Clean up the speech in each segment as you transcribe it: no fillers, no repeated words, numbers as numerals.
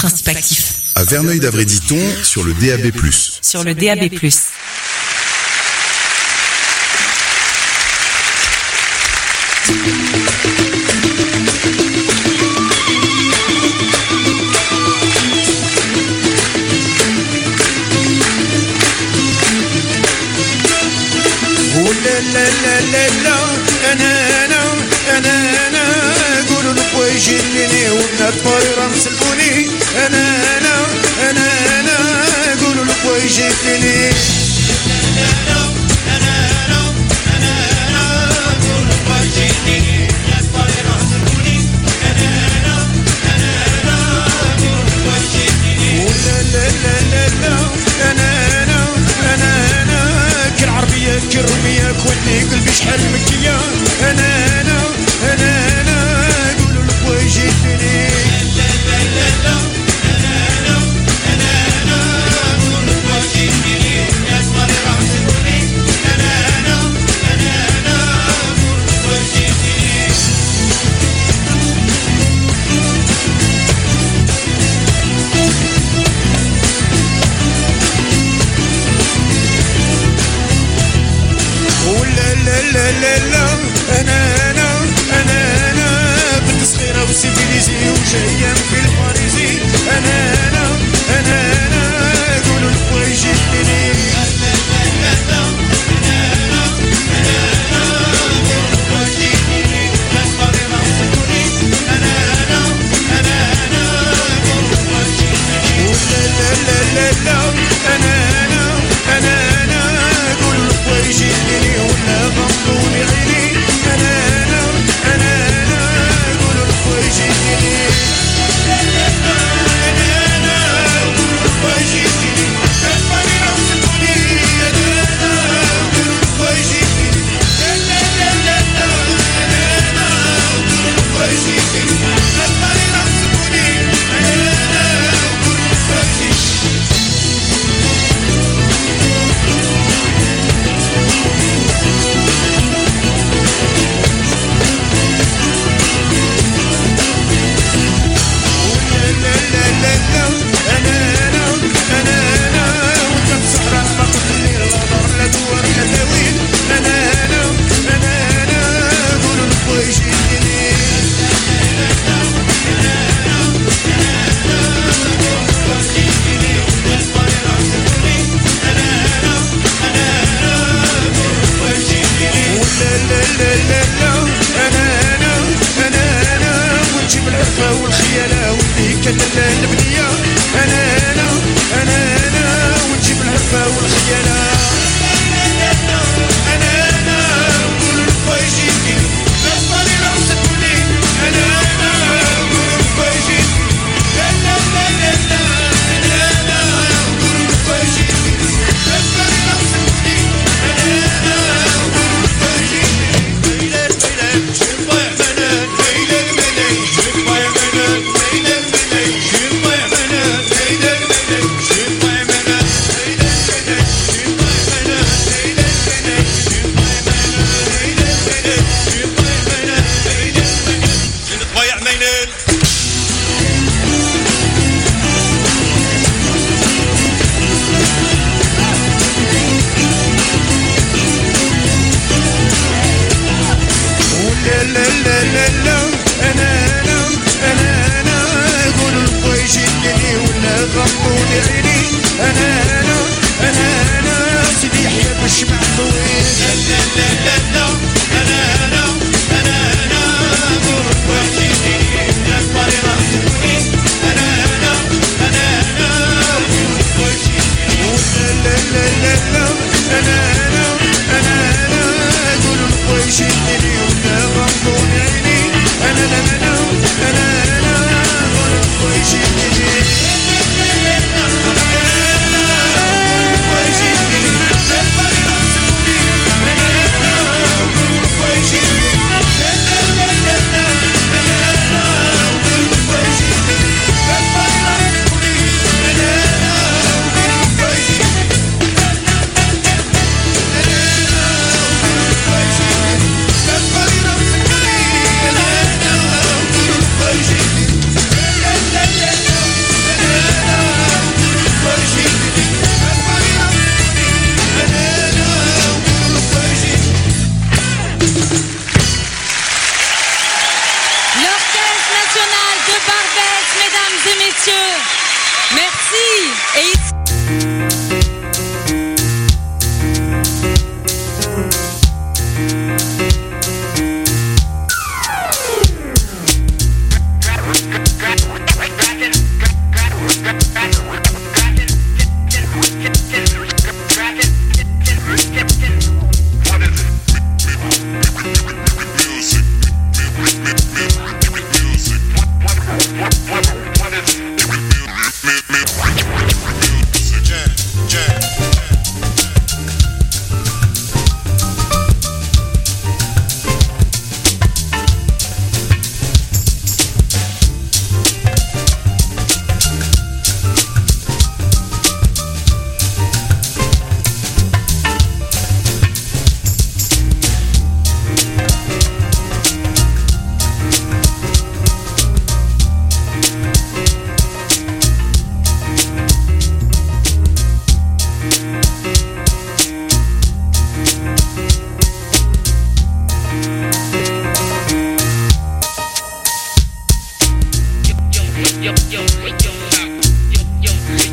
principe actif. À Verneuil-d'Avray-Diton, sur le DAB+. Sur le DAB+. لا لا لا لا انا قولوا لبوا يجيني وبنات طايره مسلموني انا قولوا لبوا يجيني كرمية كوني قلبي شحال مكية أنا قولوا لبوا يجيني لا لا لا انا بنت صغيره وسيفيليزي وجايه في الباريزي انا قولوا لبوا يجيني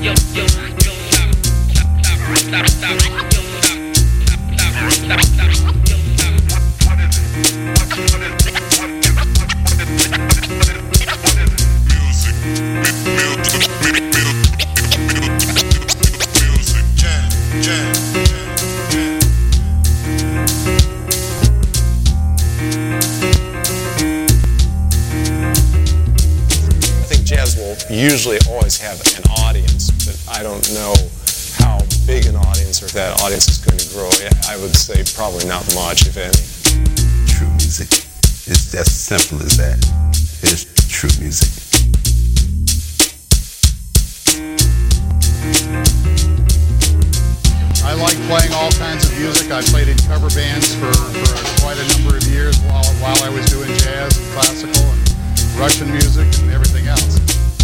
Usually always have an audience, but I don't know how big an audience or if that audience is going to grow. I would say probably not much, if any. True music. It's just simple as that. It's true music. I like playing all kinds of music. I played in cover bands for quite a number of years while I was doing jazz and classical and Russian music and everything else.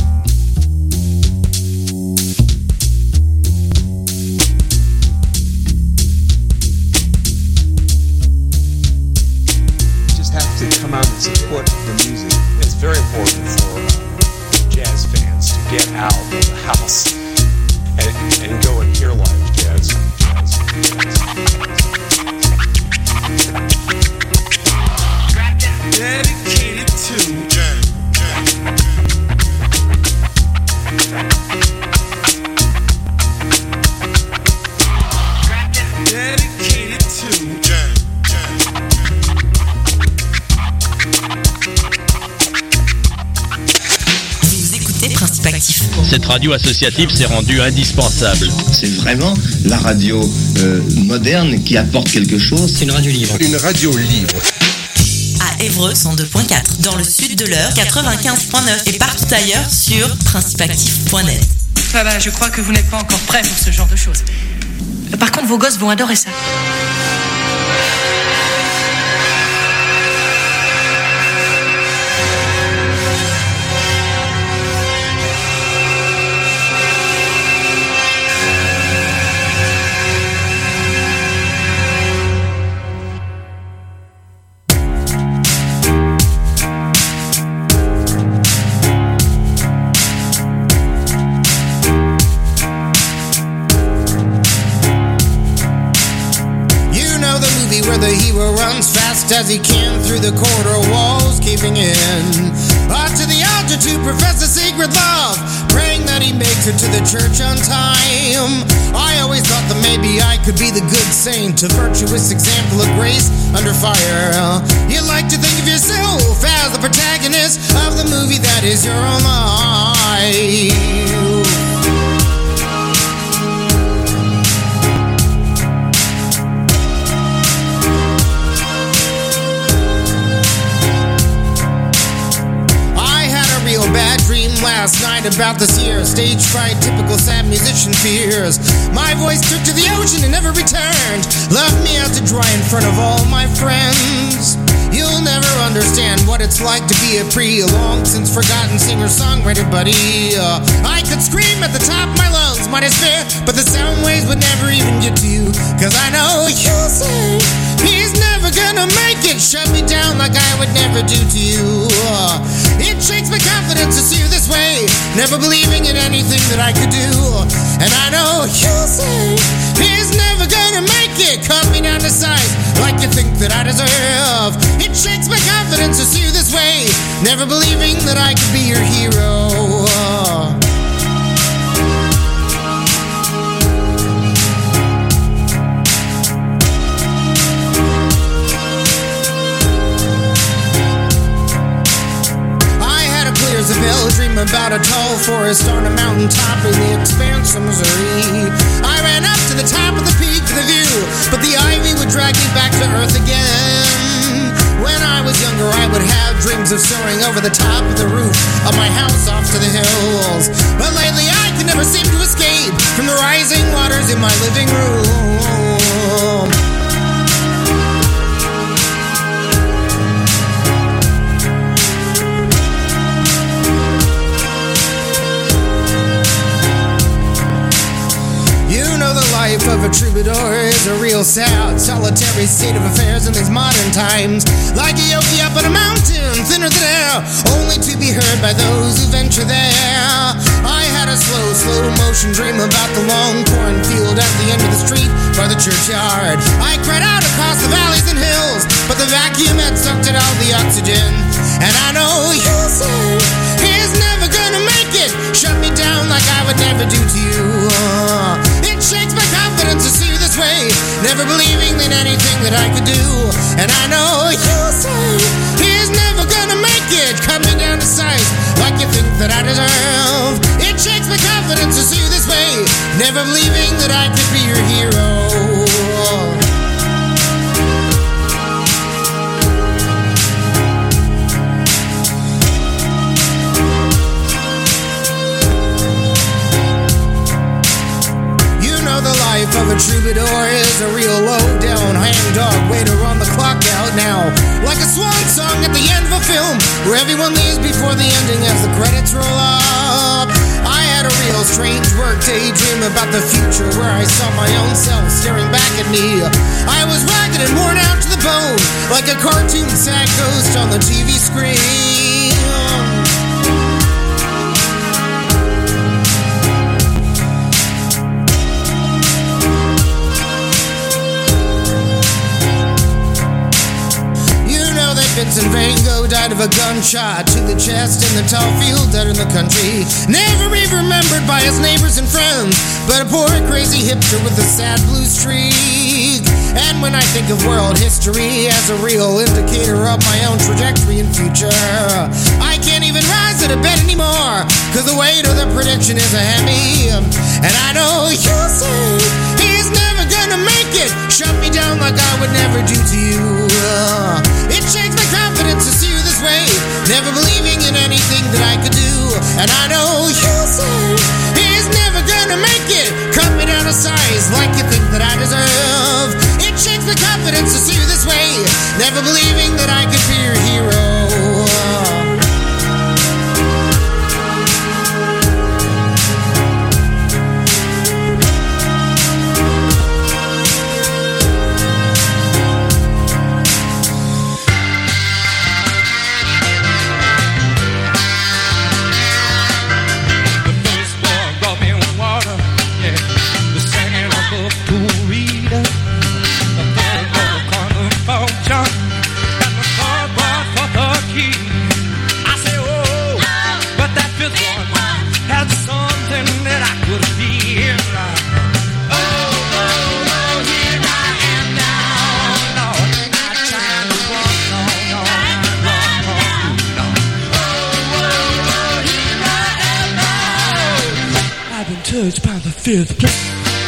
To come out and support the music. It's very important for jazz fans to get out of the house and go and hear live jazz. Dedicated to dedicated to Principe Actif. Cette radio associative s'est rendue indispensable. C'est vraiment la radio moderne qui apporte quelque chose. C'est une radio libre. Une radio libre. À Évreux 102.4, dans le sud de l'Eure 95.9 et partout ailleurs sur principeactif.net. Je crois que vous n'êtes pas encore prêts pour ce genre de choses. Par contre, vos gosses vont adorer ça. As he can through the corridor walls, keeping in. Out to the altar to profess a secret love, praying that he makes it to the church on time. I always thought that maybe I could be the good saint, a virtuous example of grace under fire. You like to think of yourself as the protagonist of the movie that is your own life. Bad dream last night about this year. Stage fright, typical sad musician fears. My voice took to the ocean and never returned. Left me out to dry in front of all my friends. You'll never understand what it's like to be a long since forgotten singer-songwriter buddy. I could scream at the top of my lungs, my despair, but the sound waves would never even get to you. Cause I know you'll say he's never gonna make it. Shut me down like I would never do to you. It shakes my confidence to see you this way, never believing in anything that I could do. And I know you'll say he's never gonna make it. Cut me down to size like you think that I deserve. It shakes my confidence to see you this way, never believing that I could be your hero. There's a bell dream about a tall forest on a mountaintop in the expanse of Missouri. I ran up to the top of the peak for the view, but the ivy would drag me back to earth again. When I was younger, I would have dreams of soaring over the top of the roof of my house off to the hills. But lately I can never seem to escape from the rising waters in my living room. Life of a troubadour is a real sad, solitary state of affairs in these modern times. Like a yogi up on a mountain, thinner than air, only to be heard by those who venture there. I had a slow ocean, dream about the long cornfield at the end of the street by the churchyard. I cried out across the valleys and hills, but the vacuum had sucked out all the oxygen. And I know you say he's never gonna make it, shut me down like I would never do to you. It shakes my confidence to see you this way, never believing in anything that I could do. And I know you say he's never gonna make it, cut me down to size like you think that I deserve. It shakes my confidence to see you this way, never believing that I could be your hero. The life of a troubadour is a real low-down hangdog way to run the clock out now. Like a swan song at the end of a film, where everyone leaves before the ending as the credits roll up. I had a real strange work daydream about the future, where I saw my own self staring back at me. I was ragged and worn out to the bone, like a cartoon sad ghost on the TV screen. Vincent Van Gogh died of a gunshot to the chest in the tall fields out in the country. Never even remembered by his neighbors and friends, but a poor crazy hipster with a sad blue streak. And when I think of world history as a real indicator of my own trajectory and future, I can't even rise out of bed anymore, cause the weight of the prediction is a heavy. And I know you say he's never gonna make it, shut me down like I would never do to you. It shakes my confidence to see you this way, never believing in anything that I could do. And I know you say he's never gonna make it, cut me down to size like you think that I deserve. It shakes my confidence to see you this way, never believing that I could be your hero. Touched by the fifth place.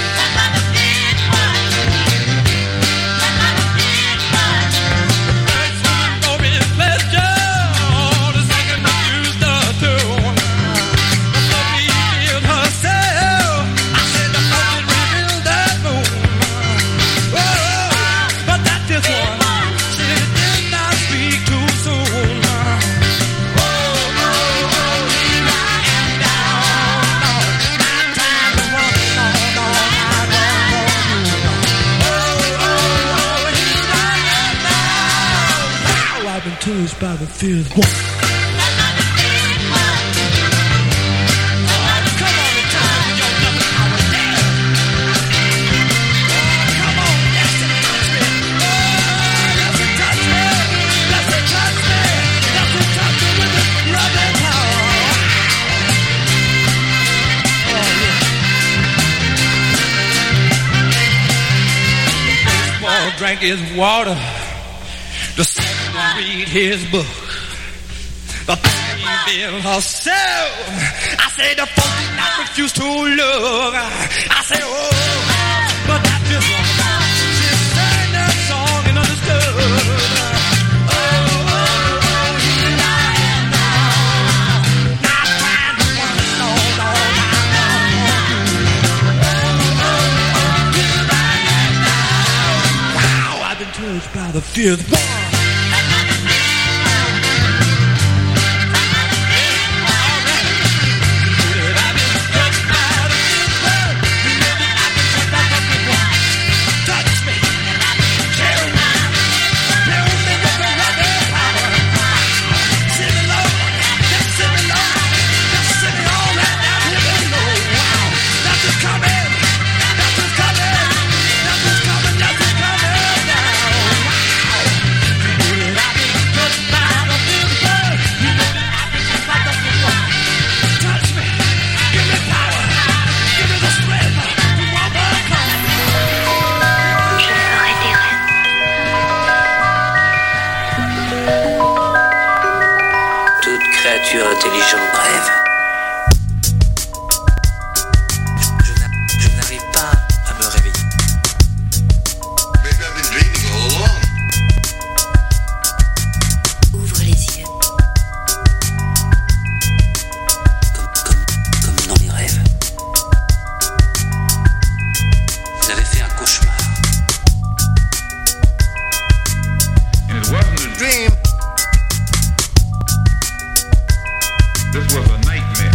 Touched by the fifth one. Drank his water, the second to read his book. The third he built herself. I said the fourth did not refuse to look. I said, oh, but that just one. She sang that song and understood. Touched by the fifth one. intelligent rêve. Je n'arrive pas à me réveiller. Maybe I've been dreaming all along. Ouvre les yeux. Comme dans les rêves. Vous avez fait un cauchemar. And it wasn't a dream. This was a nightmare.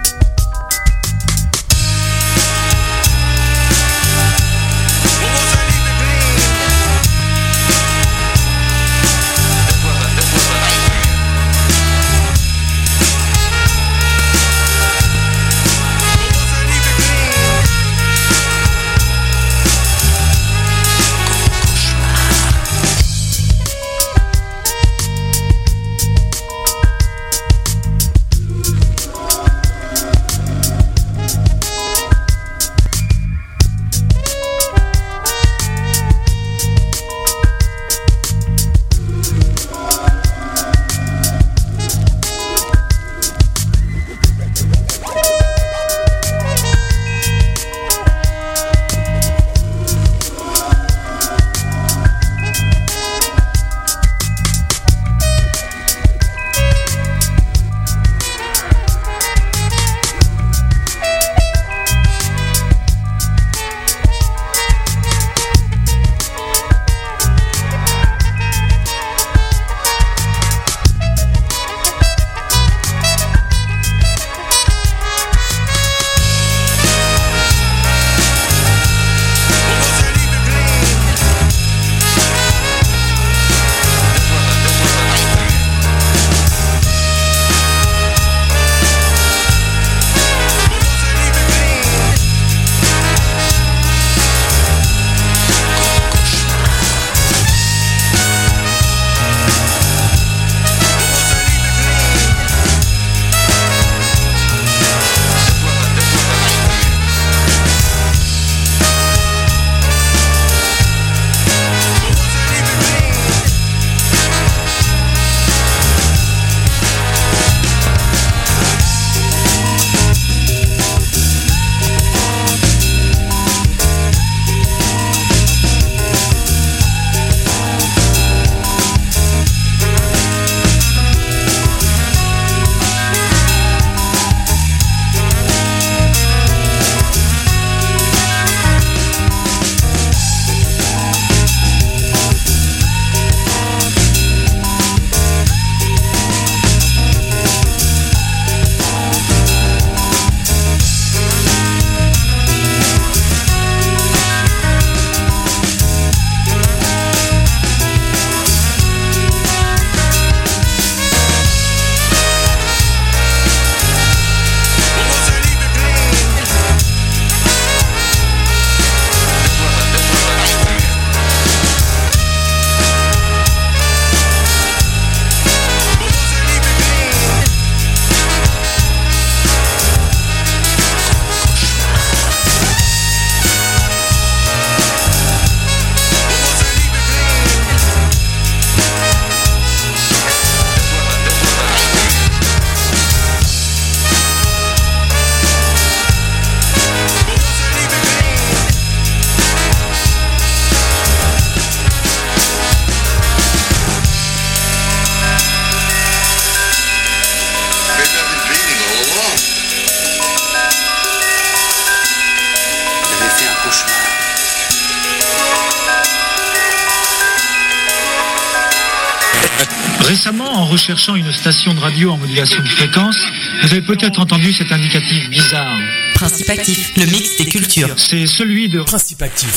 Récemment, en recherchant une station de radio en modulation de fréquence, vous avez peut-être entendu cet indicatif bizarre. Principe Actif, le mix des cultures. C'est celui de Principe Actif.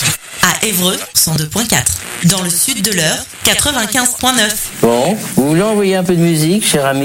À Évreux, 102.4. Dans le sud de l'Eure, 95.9. Bon, vous voulez envoyer un peu de musique, cher ami ?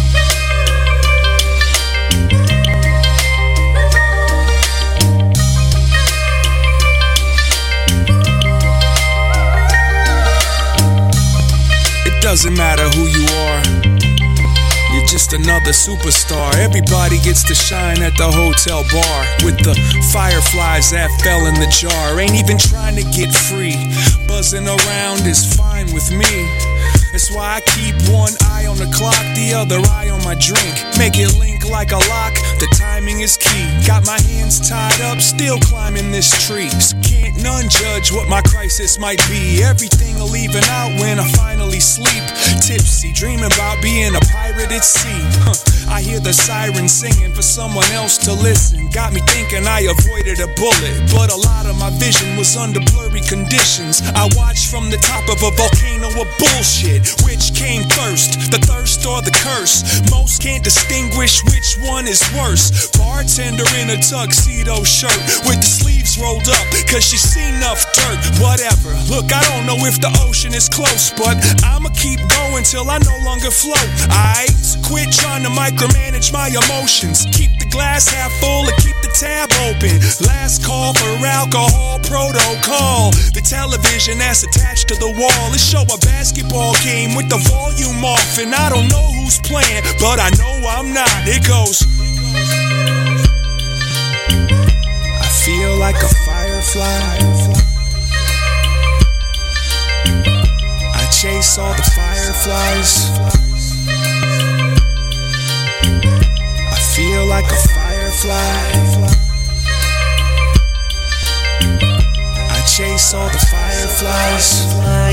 Doesn't matter who you are, you're just another superstar. Everybody gets to shine at the hotel bar with the fireflies that fell in the jar. Ain't even trying to get free, buzzing around is fine with me. That's why I keep one eye on the clock, the other eye on my drink. Make it link like a lock, the timing is key. Got my hands tied up, still climbing this tree. So can't none judge what my crisis might be. Everything will even out when I finally sleep. Tipsy, dreaming about being a pirate at sea. I hear the siren singing for someone else to listen. Got me thinking I avoided a bullet, but a lot of my vision was under blurry conditions. I watched from the top of a volcano of bullshit. Which came first, the thirst or the curse? Most can't distinguish which one is worse. Bartender in a tuxedo shirt with the sleeves rolled up, cause she's seen enough dirt. Whatever, look, I don't know if the ocean is close, but I'ma keep going till I no longer float. Aight, so quit trying to micromanage my emotions. Keep the glass half full and keep the tab open. Last call for alcohol protocol. The television that's attached to the wall, it show a basketball game with the volume off, and I don't know who's playing, but I know I'm not. It goes, I feel like a firefly. I chase all the fireflies. I feel like a firefly. I chase all the fireflies.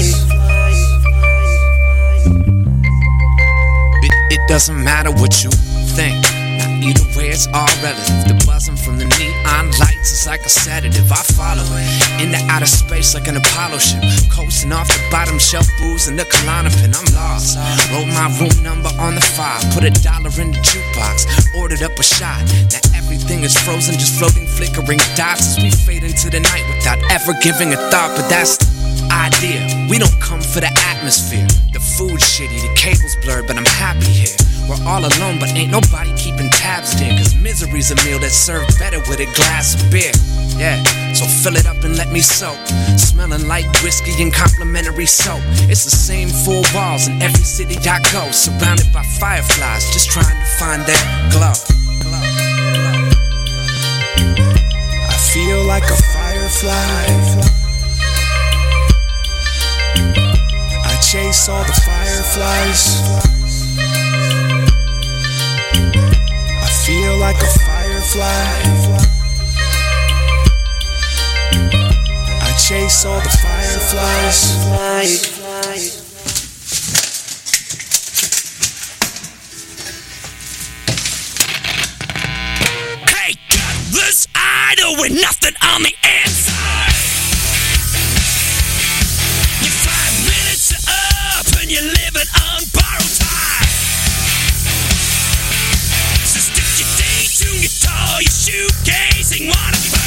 It doesn't matter what you think. Either way, it's all relative. The buzzing from the neon lights is like a sedative. I follow it into outer space like an Apollo ship, coasting off the bottom shelf booze and the Klonopin. I'm lost. Wrote my room number on the file, put $1 in the jukebox, ordered up a shot. Now everything is frozen, just floating, flickering dots as we fade into the night without ever giving a thought. But that's the idea. We don't come for the atmosphere. The food's shitty, the cable's blurred, but I'm happy here. We're all alone, but ain't nobody keeping tabs there, cause misery's a meal that's served better with a glass of beer. Yeah, so fill it up and let me soak, smelling like whiskey and complimentary soap. It's the same 4 walls in every city I go, surrounded by fireflies, just trying to find that glow. I feel like a firefly. I chase all the fireflies. I feel like a firefly. I chase all the fireflies. Hey, got this idol with nothing on the inside. You're 5 minutes up and you're living on borrowed time. So stick your day to your toe, your shoe casing, wanna